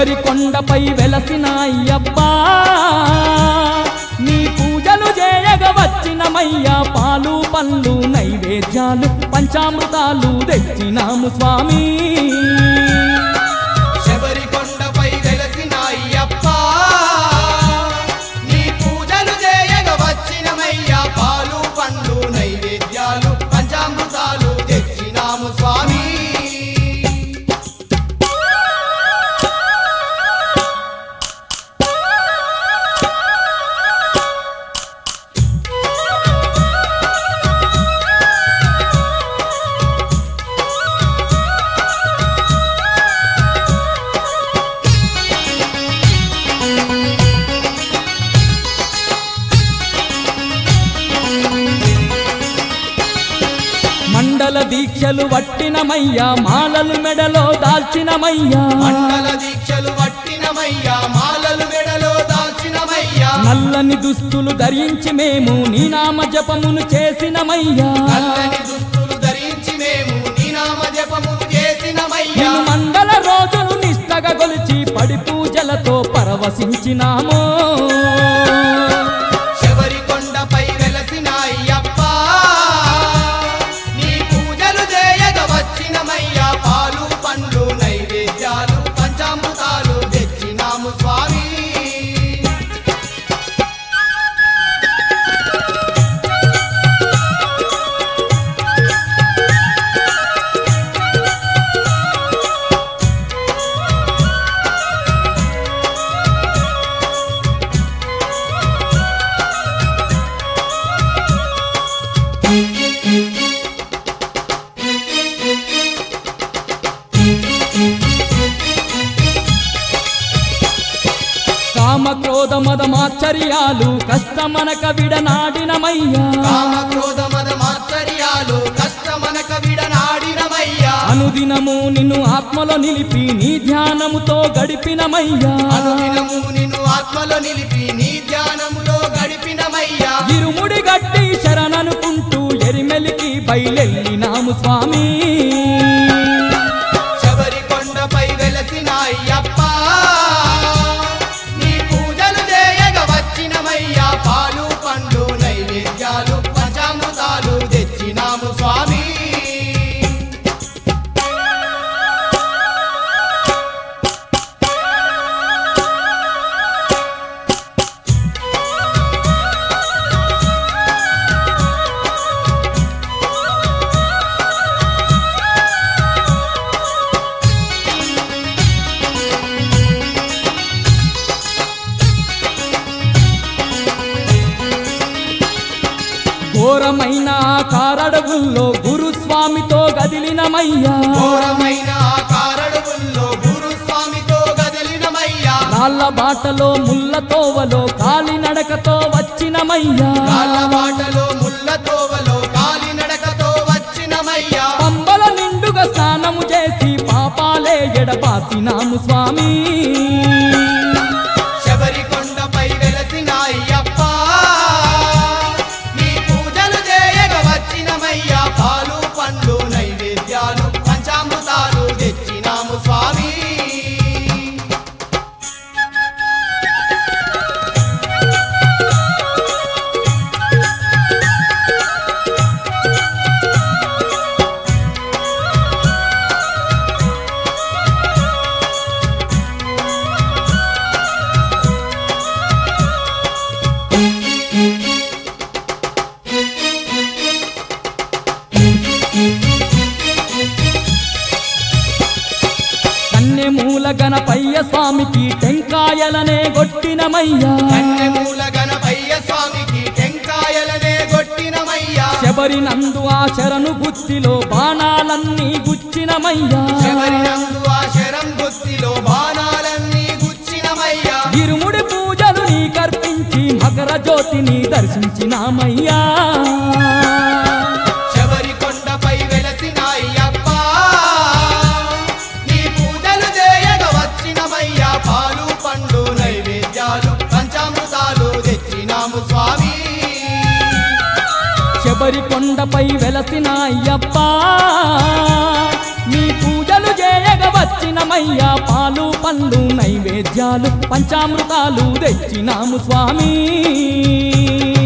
శబరి కొండపై వెలసిన అయ్యప్పా నీ పూజలు చేయగ వచ్చినమయ్యా పాలు పండ్లు నైవేద్యాలు పంచామృతాలు తెచ్చినాము స్వామి శబరి కొండపై వెలసిన అయ్యప్పా నీ పూజలు చేయగ వచ్చినమయ్యా పాలు పండ్లు నైవేద్యాలు పంచామృతాలు తెచ్చినాము స్వామి మండల దీక్షలు వట్టినమయ్యా మాలలు మెడలో దాల్చినమయ్యా మండల దీక్షలు వట్టినమయ్యా మాలలు మెడలో దాల్చినమయ్యా నల్లని దుస్తులు ధరించి మేము నీ నామ జపమును చేసినమయ్యా నల్లని దుస్తులు ధరించి మేము నీ నామ జపమును చేసినమయ్యా మండల రోజులు నిష్టగా గొలిచి పడి పూజలతో పరవశించినాము శబరి కొండపై వెలసిన అయ్యప్పా నీ పూజలు చేయగ వచ్చినమయ్యా పాలు పండ్లు నైవేద్యాలు పంచామృతాలు తెచ్చినాము స్వామి కామ క్రోధ మదమాచర్యాలు కష్టమనక విడనాడినమయ్యా కామ క్రోధ మద మాత్సర్యాలు కష్టమనక విడనాడినమయ్యా అనుదినము నిన్ను ఆత్మలో నిలిపి నీ ధ్యానముతో గడిపినమయ్యా అనుదినము నిన్ను ఆత్మలో నిలిపి నీ ధ్యానములో గడిపినమయ్యా ఇరుముడి గట్టి శరణనుకుంటూ ఎరిమెలికి బయలెల్లినాము స్వామి శబరి కొండపై వెలసిన అయ్యప్పా నీ పూజలు చేయగ వచ్చినమయ్యా పాలు పండ్లు నైవేద్యాలు పంచామృతాలు తెచ్చినాము స్వామి ఘోరమైన కారడవుల్లో గురుస్వామితో గదిలినమయ్యా ఘోరమైన కారడువుల్లో గురుస్వామితో గదిలినమయ్యా రాళ్ళ బాటలో ముళ్ళ తోవలో కాలినడకతో వచ్చినమయ్యా కాళ్ళ బాటలో ముళ్ళ తోవలో కాలినడకతో వచ్చినమయ్యా పంబల నిండుగా స్నానము చేసి పాపాలే ఎడబాసినాము స్వామి శబరి కొండపై వెలసిన అయ్యప్పా నీ పూజలు చేయగ వచ్చినమయ్యా పాలు పండ్లు నైవేద్యాలు పంచామృతాలు తెచ్చినాము స్వామి కన్నెమూల గణపయ్య స్వామికి టెంకాయలనే గొట్టినమయ్యా కన్నెమూల గణపయ్య స్వామికి టెంకాయలనే గొట్టినమయ్యా శబరి నందు ఆ శరణు గుత్తిలో బాణాలన్నీ గుచ్చినమయ్యా శబరి నందు ఆ శరం గుత్తిలో బాణాలన్నీ గుచ్చినమయ్యా ఇరుముడి పూజలు నీ కర్పించి మకర జ్యోతిని దర్శించినామయ్యా శబరి కొండపై వెలసిన అయ్యప్పా నీ పూజలు చేయగ వచ్చినమయ్యా పాలు పండ్లు నైవేద్యాలు పంచామృతాలు తెచ్చినాము స్వామి శబరి కొండపై వెలసిన అయ్యప్పా నీ పూజలు చేయగ వచ్చినమయ్యా పాలు పండ్లు నైవేద్యాలు పంచామృతాలు తెచ్చినాము స్వామి